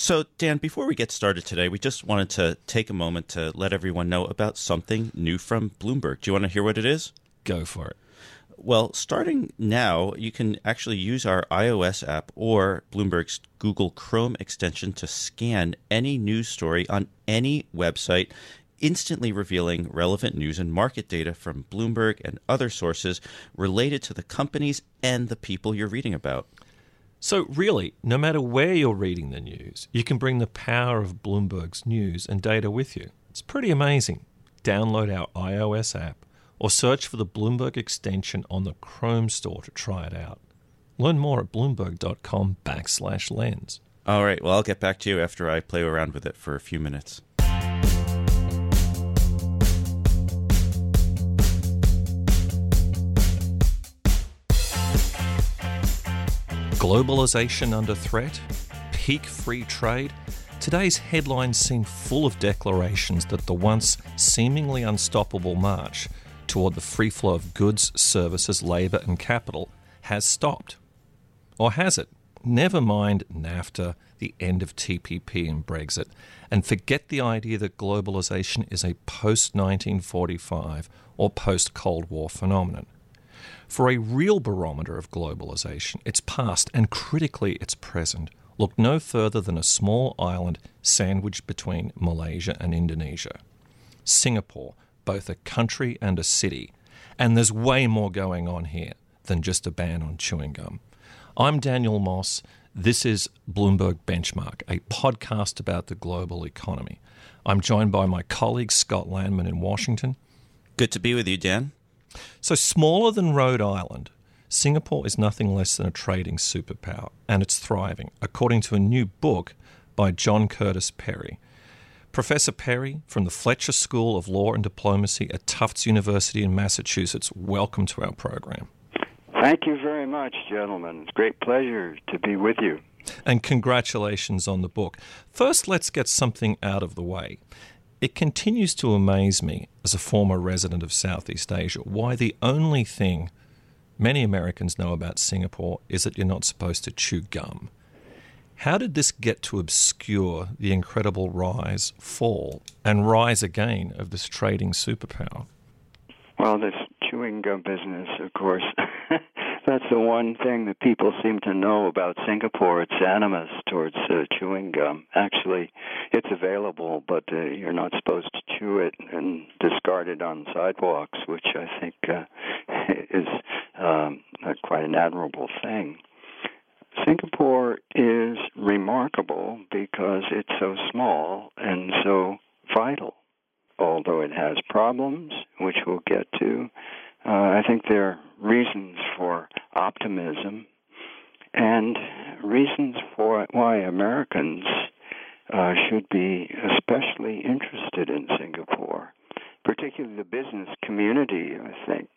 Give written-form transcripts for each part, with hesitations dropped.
So, Dan, before we get started today, we just wanted to take a moment to let everyone know about something new from Bloomberg. Do you want to hear what it is? Go for it. Well, starting now, you can actually use our iOS app or Bloomberg's Google Chrome extension to scan any news story on any website, instantly revealing relevant news and market data from Bloomberg and other sources related to the companies and the people you're reading about. So really, no matter where you're reading the news, you can bring the power of Bloomberg's news and data with you. It's pretty amazing. Download our iOS app or search for the Bloomberg extension on the Chrome store to try it out. Learn more at bloomberg.com/lens. All right, well, I'll get back to you after I play around with it for a few minutes. Globalization under threat? Peak free trade? Today's headlines seem full of declarations that the once seemingly unstoppable march toward the free flow of goods, services, labour and capital has stopped. Or has it? Never mind NAFTA, the end of TPP and Brexit, and forget the idea that globalization is a post-1945 or post-Cold War phenomenon. For a real barometer of globalization, its past and critically its present, look no further than a small island sandwiched between Malaysia and Indonesia. Singapore, both a country and a city. And there's way more going on here than just a ban on chewing gum. I'm Daniel Moss. This is Bloomberg Benchmark, a podcast about the global economy. I'm joined by my colleague Scott Landman in Washington. Good to be with you, Dan. So smaller than Rhode Island, Singapore is nothing less than a trading superpower, and it's thriving, according to a new book by John Curtis Perry. Professor Perry from the Fletcher School of Law and Diplomacy at Tufts University in Massachusetts, welcome to our program. Thank you very much, gentlemen. It's a great pleasure to be with you. And congratulations on the book. First, let's get something out of the way. It continues to amaze me, as a former resident of Southeast Asia, why the only thing many Americans know about Singapore is that you're not supposed to chew gum. How did this get to obscure the incredible rise, fall, and rise again of this trading superpower? Well, this chewing gum business, of course, that's the one thing that people seem to know about Singapore. It's animus towards chewing gum. Actually, it's available, but you're not supposed to chew it and discard it on sidewalks, which I think is quite an admirable thing. Singapore is remarkable because it's so small and so vital. Although it has problems, which we'll get to, I think there are reasons for optimism and reasons for why Americans should be especially interested in Singapore, particularly the business community, I think.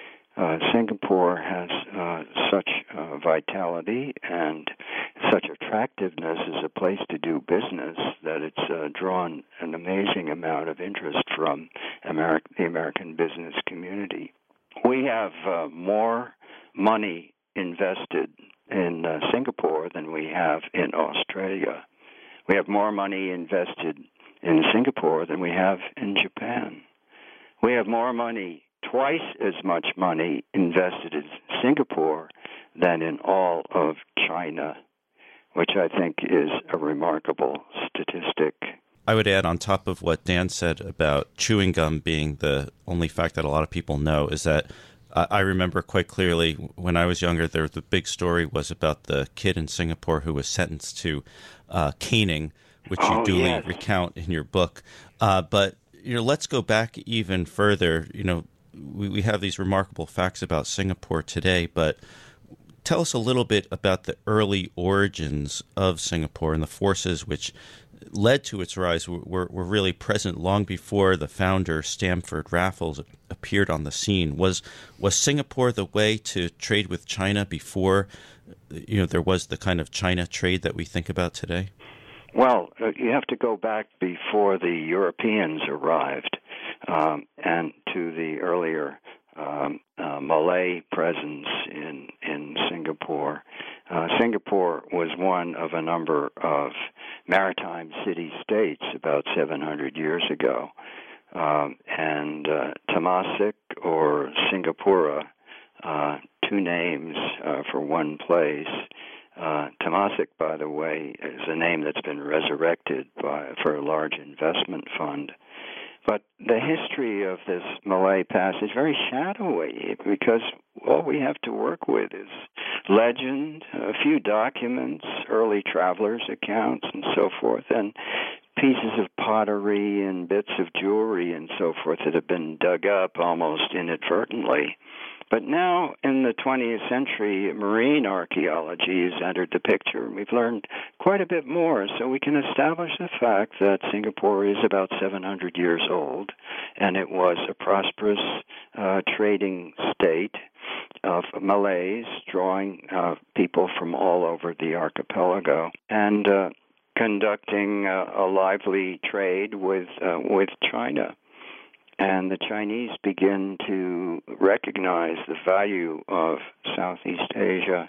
Singapore has such vitality and such attractiveness as a place to do business that it's drawn an amazing amount of interest from the American business community. We have more money invested in Singapore than we have in Australia. We have more money invested in Singapore than we have in Japan. We have more money, twice as much money invested in Singapore than in all of China, which I think is a remarkable statistic. I would add on top of what Dan said about chewing gum being the only fact that a lot of people know is that I remember quite clearly when I was younger, the big story was about the kid in Singapore who was sentenced to caning, which you duly recount in your book. But let's go back even further. We have these remarkable facts about Singapore today, but tell us a little bit about the early origins of Singapore and the forces which led to its rise were really present long before the founder, Stamford Raffles, appeared on the scene. Was Singapore the way to trade with China before there was the kind of China trade that we think about today? Well, you have to go back before the Europeans arrived and to the earlier Malay presence in Singapore. Singapore was one of a number of maritime city-states about 700 years ago. And Temasek or Singapura, two names for one place. Temasek, by the way, is a name that's been resurrected for a large investment fund. But the history of this Malay Pass is very shadowy because all we have to work with is legend, a few documents, early travelers' accounts, and so forth, and pieces of pottery and bits of jewelry and so forth that have been dug up almost inadvertently. But now, in the 20th century, marine archaeology has entered the picture, and we've learned quite a bit more. So we can establish the fact that Singapore is about 700 years old, and it was a prosperous trading state of Malays, drawing people from all over the archipelago, and conducting a lively trade with China. And the Chinese begin to recognize the value of Southeast Asia.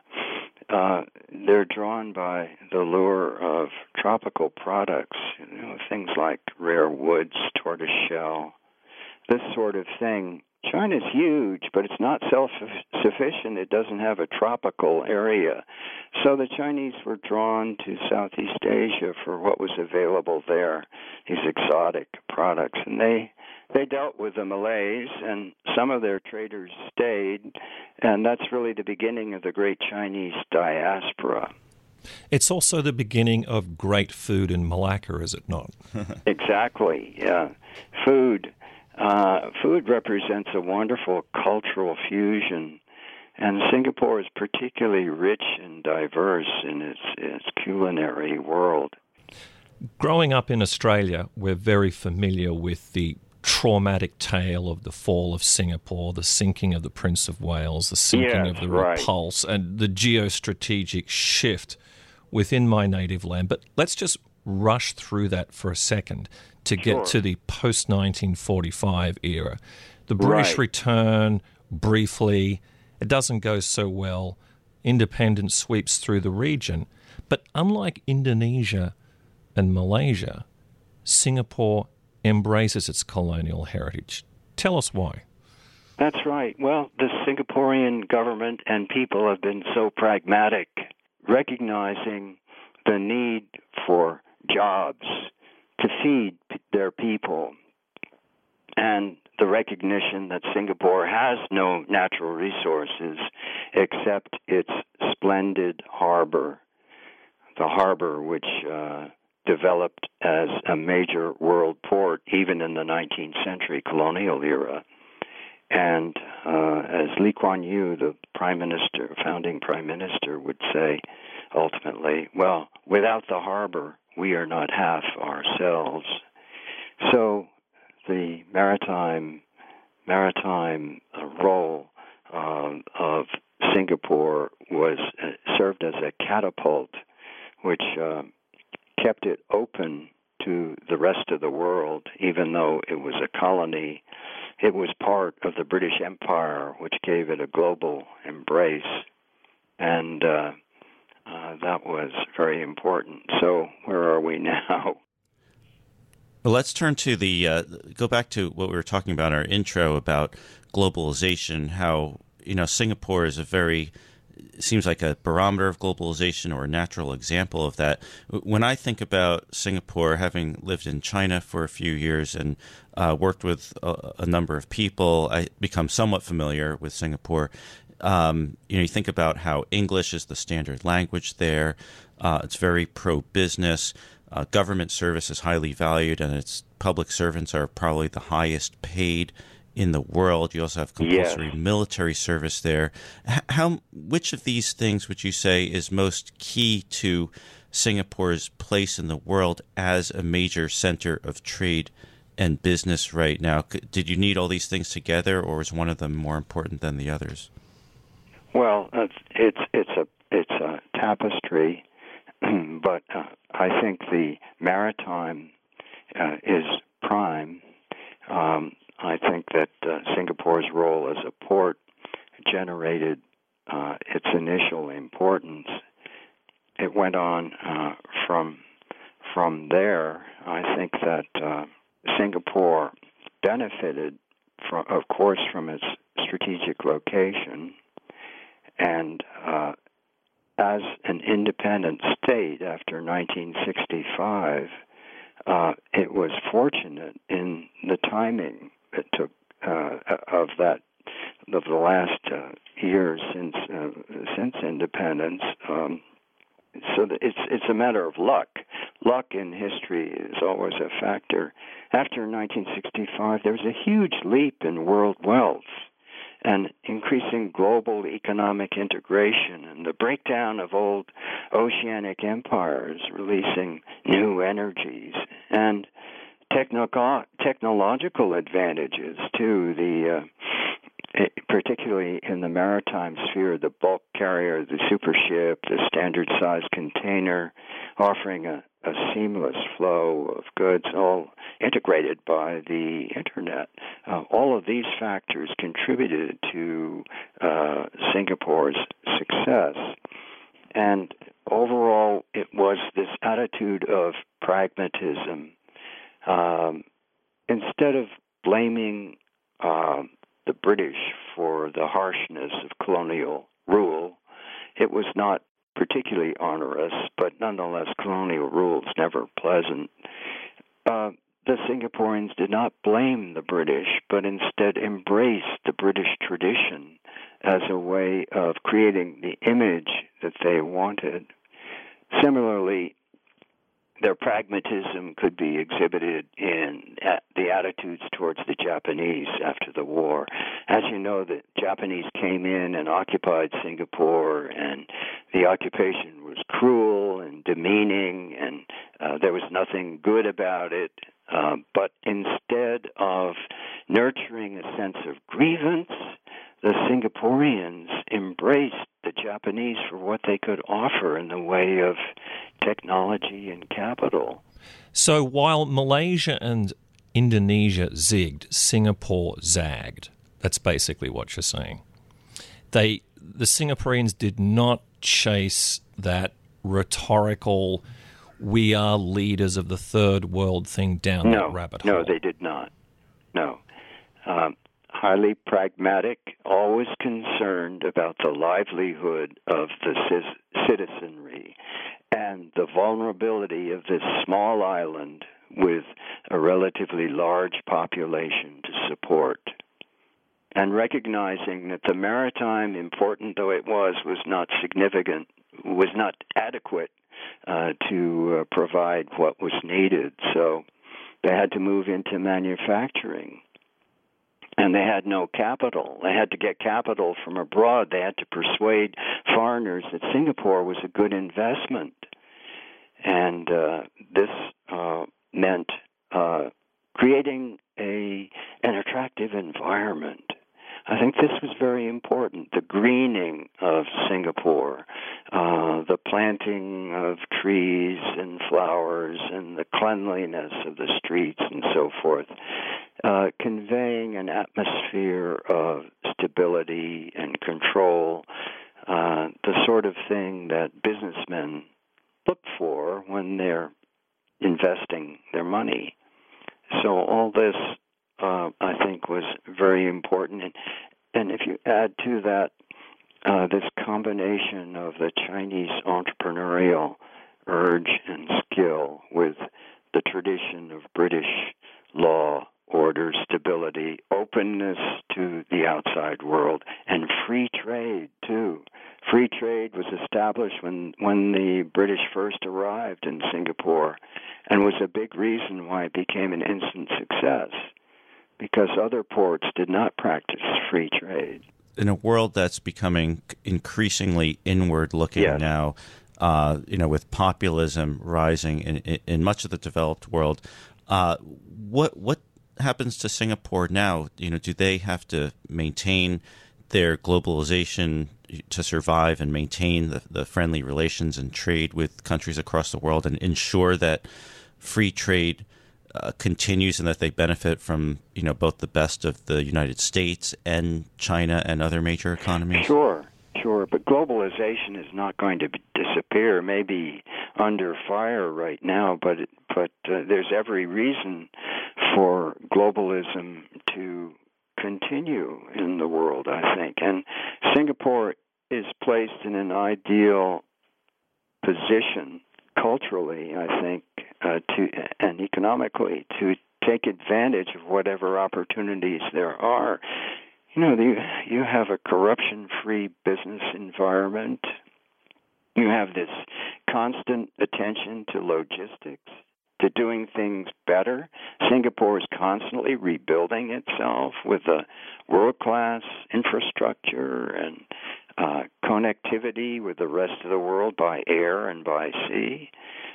They're drawn by the lure of tropical products, things like rare woods, tortoiseshell, this sort of thing. China's huge, but it's not self-sufficient. It doesn't have a tropical area. So the Chinese were drawn to Southeast Asia for what was available there, these exotic products. And they dealt with the Malays, and some of their traders stayed, and that's really the beginning of the great Chinese diaspora. It's also the beginning of great food in Malacca, is it not? Exactly, yeah. Food represents a wonderful cultural fusion, and Singapore is particularly rich and diverse in its culinary world. Growing up in Australia, we're very familiar with the traumatic tale of the fall of Singapore, the sinking of the Prince of Wales, the sinking of the Repulse, and the geostrategic shift within my native land. But let's just rush through that for a second to get to the post-1945 era. The British return briefly. It doesn't go so well. Independence sweeps through the region. But unlike Indonesia and Malaysia, Singapore embraces its colonial heritage. Tell us why. That's right. Well, the Singaporean government and people have been so pragmatic, recognizing the need for jobs to feed their people, and the recognition that Singapore has no natural resources except its splendid harbor, the harbor which developed as a major world port even in the 19th century colonial era. And as Lee Kuan Yew, the founding prime minister, would say ultimately, well, without the harbor, we are not half ourselves. So the maritime role of Singapore served as a catapult, which kept it open to the rest of the world, even though it was a colony. It was part of the British Empire, which gave it a global embrace, and that was very important. So where are we now? Well, let's turn to go back to what we were talking about in our intro about globalization, how, Singapore is seems like a barometer of globalization or a natural example of that. When I think about Singapore, having lived in China for a few years and worked with a number of people, I become somewhat familiar with Singapore. You think about how English is the standard language there. It's very pro-business. Government service is highly valued, and its public servants are probably the highest paid in the world. You also have compulsory military service there. Which of these things would you say is most key to Singapore's place in the world as a major center of trade and business right now? Did you need all these things together, or is one of them more important than the others? Well, it's a tapestry, but I think the maritime is prime. I think that Singapore's role as a port generated its initial importance. it went on from there. I think that Singapore benefited, of course, from its strategic location, and as an independent state after 1965, it was fortunate in the timing it took of the last years since independence. So that it's a matter of luck. Luck in history is always a factor. After 1965, there was a huge leap in world wealth and increasing global economic integration and the breakdown of old oceanic empires, releasing new energies and technological advantages too. Particularly in the maritime sphere, the bulk carrier, the supership, the standard-sized container, offering a seamless flow of goods, all integrated by the Internet. All of these factors contributed to Singapore's success. And overall, it was this attitude of pragmatism. Instead of blaming the British for the harshness of colonial rule, it was not particularly onerous, but nonetheless, colonial rule is never pleasant. The Singaporeans did not blame the British, but instead embraced the British tradition as a way of creating the image that they wanted. Similarly, their pragmatism could be exhibited in the attitudes towards the Japanese after the war. As you know, the Japanese came in and occupied Singapore, and the occupation was cruel and demeaning, and there was nothing good about it. But instead of nurturing a sense of grievance, the Singaporeans embraced the Japanese for what they could offer in the way of technology and capital. So while Malaysia and Indonesia zigged, Singapore zagged. That's basically what you're saying. The Singaporeans did not chase that rhetorical, we are leaders of the third world thing down that rabbit hole. No, they did not. No. Highly pragmatic, always concerned about the livelihood of the citizenry and the vulnerability of this small island with a relatively large population to support. And recognizing that the maritime, important though it was not significant, was not adequate to provide what was needed. So they had to move into manufacturing. And they had no capital. They had to get capital from abroad. They had to persuade foreigners that Singapore was a good investment. And this meant creating an attractive environment. I think this was very important, the greening of Singapore, the planting of trees and flowers and the cleanliness of the streets and so forth, conveying an atmosphere of stability and control, the sort of thing that businessmen look for when they're investing their money. So all this, I think, was very important. And if you add to that this combination of the Chinese entrepreneurial urge and skill with the tradition of British law, order, stability, openness to the outside world, and free trade, too. Free trade was established when the British first arrived in Singapore and was a big reason why it became an instant success, because other ports did not practice free trade. In a world that's becoming increasingly inward-looking now, with populism rising in much of the developed world, what happens to Singapore now? Do they have to maintain their globalization to survive and maintain the friendly relations and trade with countries across the world and ensure that free trade continues and that they benefit from both the best of the United States and China and other major economies? Sure. Sure, but globalization is not going to disappear. Maybe under fire right now, but there's every reason for globalism to continue in the world, I think. And Singapore is placed in an ideal position culturally, I think, and economically to take advantage of whatever opportunities there are. You have a corruption-free business environment. You have this constant attention to logistics, to doing things better. Singapore is constantly rebuilding itself with a world-class infrastructure and connectivity with the rest of the world by air and by sea.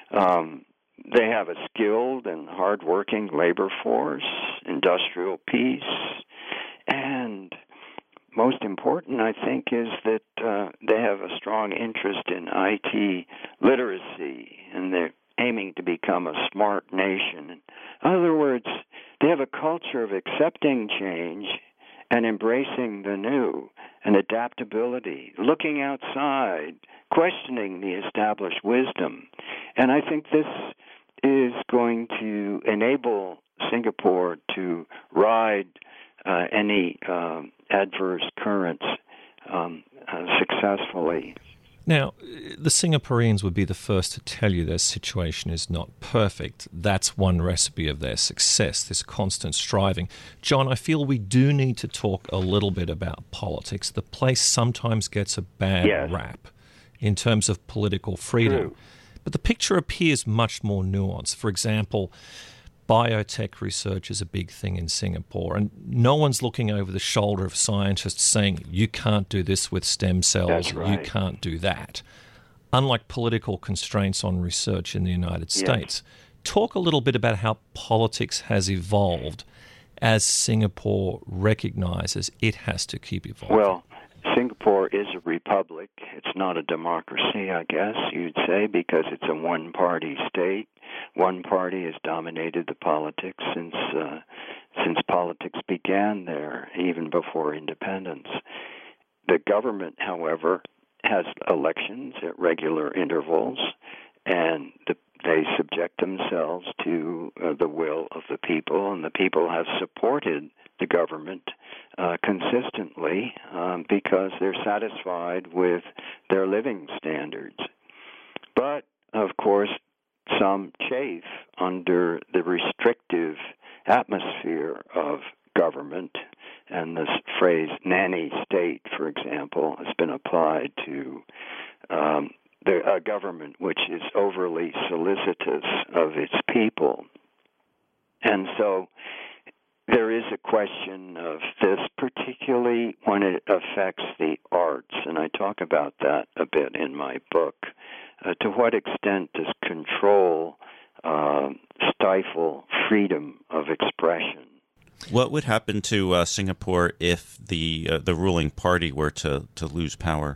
They have a skilled and hard-working labor force, industrial peace, and most important, I think, is that they have a strong interest in IT literacy, and they're aiming to become a smart nation. In other words, they have a culture of accepting change and embracing the new, and adaptability, looking outside, questioning the established wisdom. And I think this is going to enable Singapore to ride any adverse currents successfully. Now, the Singaporeans would be the first to tell you their situation is not perfect. That's one recipe of their success, this constant striving. John, I feel we do need to talk a little bit about politics. The place sometimes gets a bad rap in terms of political freedom. True. But the picture appears much more nuanced. For example, biotech research is a big thing in Singapore, and no one's looking over the shoulder of scientists saying, you can't do this with stem cells, That's right. You can't do that. Unlike political constraints on research in the United States. Talk a little bit about how politics has evolved as Singapore recognizes it has to keep evolving. Well, Singapore is a republic. It's not a democracy, I guess you'd say, because it's a one-party state. One party has dominated the politics since politics began there, even before independence. The government, however, has elections at regular intervals, and they subject themselves to the will of the people, and the people have supported the government consistently because they're satisfied with their living standards. But, of course, some chafe under the restrictive atmosphere of government, and this phrase nanny state, for example, has been applied to a government which is overly solicitous of its people. And so there is a question of this, particularly when it affects the arts, and I talk about that a bit in my book. To what extent does control stifle freedom of expression? What would happen to Singapore if the ruling party were to lose power?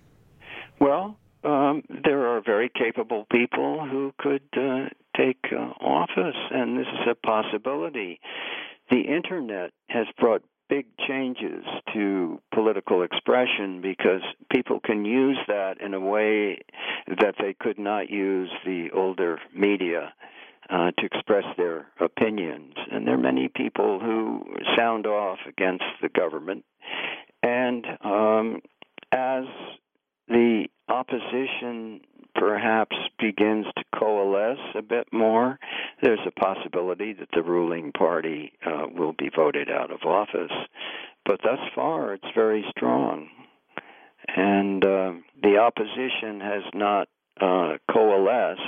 Well, there are very capable people who could take office, and this is a possibility. The Internet has brought big changes to political expression because people can use that in a way that they could not use the older media to express their opinions. And there are many people who sound off against the government. And as the opposition perhaps begins to coalesce a bit more, there's a possibility that the ruling party will be voted out of office. But thus far, it's very strong. And the opposition has not coalesced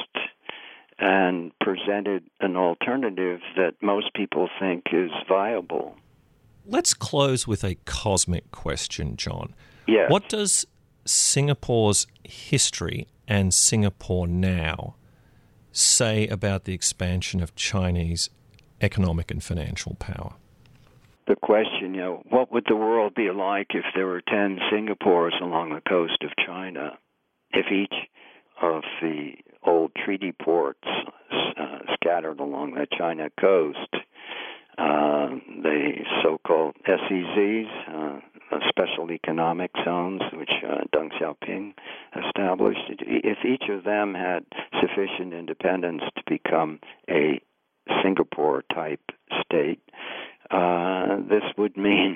and presented an alternative that most people think is viable. Let's close with a cosmic question, John. Yes. What does Singapore's history and Singapore now say about the expansion of Chinese economic and financial power? The question, what would the world be like if there were 10 Singapores along the coast of China? If each of the old treaty ports scattered along the China coast, the so-called SEZs, special economic zones, which Deng Xiaoping established. If each of them had sufficient independence to become a Singapore-type state, this would mean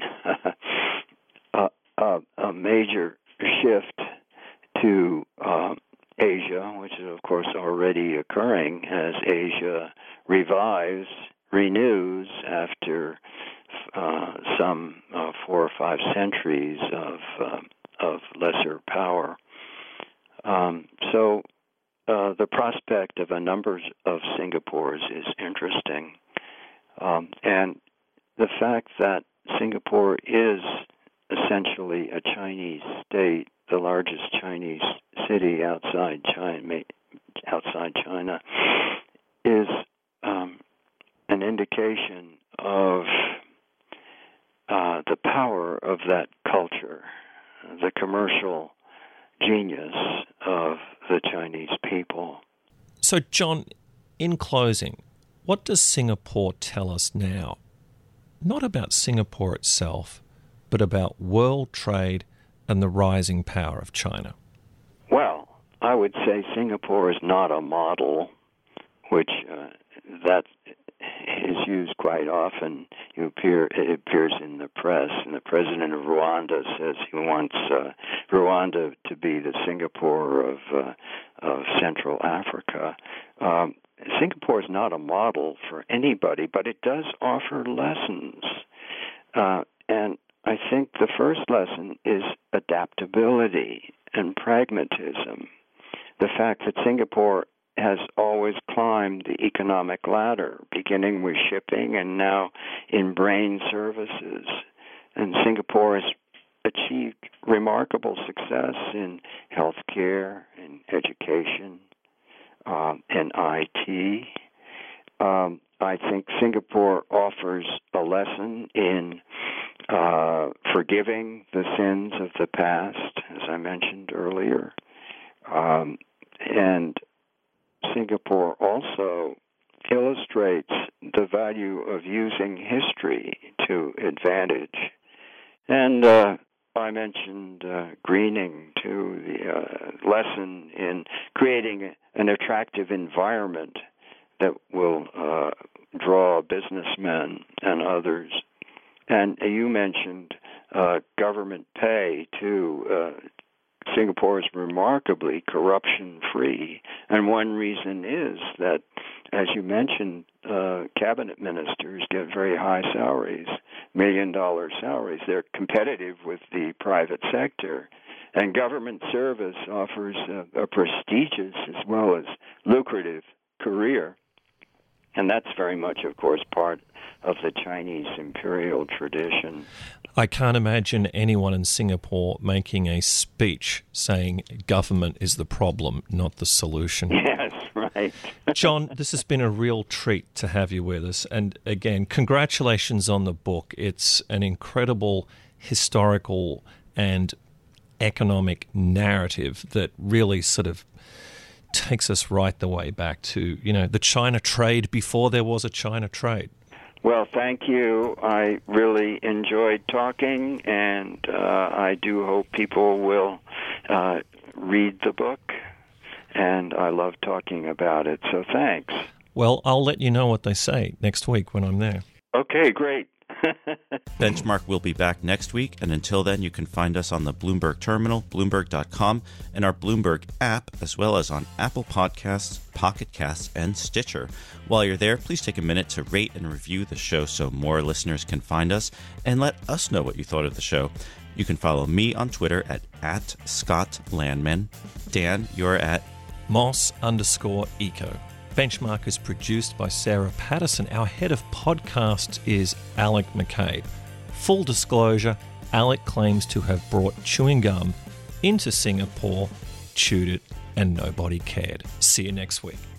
a major shift to Asia, which is, of course, already occurring as Asia renews after some 4 or 5 centuries of lesser power. So the prospect of a number of Singapores is interesting. And the fact that Singapore is essentially a Chinese state, the largest Chinese city outside China, is an indication of the power of that culture, the commercial genius of the Chinese people. So, John, in closing, what does Singapore tell us now? Not about Singapore itself, but about world trade and the rising power of China. Well, I would say Singapore is not a model, which that is used quite often. It appears in the press, and the president of Rwanda says he wants Rwanda to be the Singapore of Central Africa. Singapore is not a model for anybody, but it does offer lessons. And I think the first lesson is adaptability and pragmatism. The fact that Singapore has always climbed the economic ladder, beginning with shipping and now in brain services. And Singapore has achieved remarkable success in healthcare, in education, and IT. I think Singapore offers a lesson in forgiving the sins of the past, as I mentioned earlier. And Singapore also illustrates the value of using history to advantage. And I mentioned greening, too, the lesson in creating an attractive environment that will draw businessmen and others. And you mentioned government pay, too. Singapore is remarkably corruption-free, and one reason is that, as you mentioned, cabinet ministers get very high salaries, $1 million salaries. They're competitive with the private sector, and government service offers a prestigious as well as lucrative career. And that's very much, of course, part of the Chinese imperial tradition. I can't imagine anyone in Singapore making a speech saying government is the problem, not the solution. Yes, right. John, this has been a real treat to have you with us. And again, congratulations on the book. It's an incredible historical and economic narrative that really sort of takes us right the way back to, the China trade before there was a China trade. Well, thank you. I really enjoyed talking, and I do hope people will read the book, and I love talking about it, so thanks. Well, I'll let you know what they say next week when I'm there. Okay, great. Benchmark will be back next week, and until then, you can find us on the Bloomberg Terminal, Bloomberg.com, and our Bloomberg app, as well as on Apple Podcasts, Pocket Casts, and Stitcher. While you're there, please take a minute to rate and review the show so more listeners can find us, and let us know what you thought of the show. You can follow me on Twitter at Scott Landman. Dan, you're at Moss_eco. Benchmark is produced by Sarah Patterson. Our head of podcasts is Alec McCabe. Full disclosure, Alec claims to have brought chewing gum into Singapore, chewed it, and nobody cared. See you next week.